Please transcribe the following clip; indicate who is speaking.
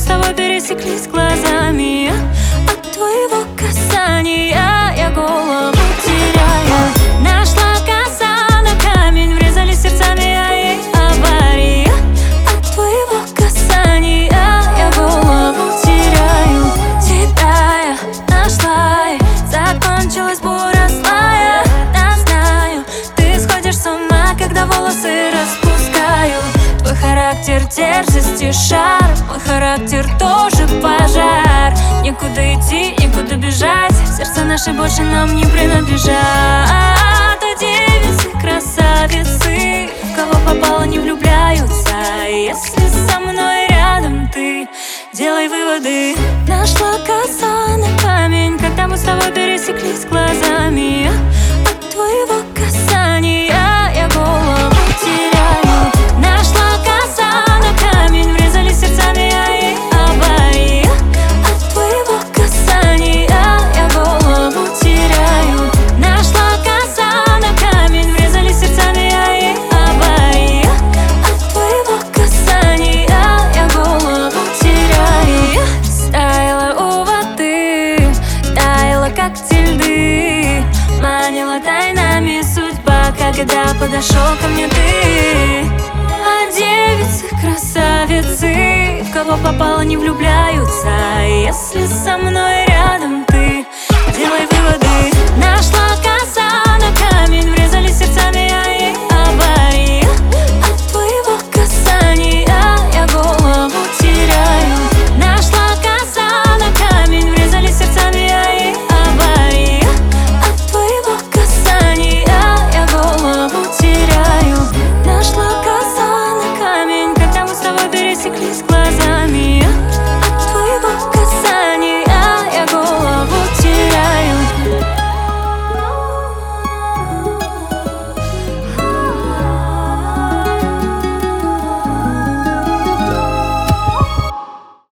Speaker 1: тобой пересеклись глазами. От твоего касания я голову теряю. Нашла коса на камень, врезались сердцами, а ей авария. От твоего касания я голову теряю. Тебя я нашла, и закончилась буря злая. Я знаю, ты сходишь с ума, когда волосы распускаю. Твой характер дерзости шар, мой характер тоже пожар. Некуда идти, некуда бежать, сердца наши больше нам не принадлежат. А девицы, красавицы, в кого попало не влюбляются. Если со мной рядом ты, делай выводы. Нашла коса на камень, когда мы с тобой пересеклись глазами. От твоего касания я голову теряю. Нашла коса на камень, врезались сердцами, а ей авария. От твоего касания я голову теряю. Нашла коса на камень, врезались сердцами, а ей авария. От твоего касания я голову теряю. Стояла у воды, таяла как льды, манила тайнами судьба, когда подошел ко мне ты. А девицы, красавицы, в кого попало не влюбляются. Если со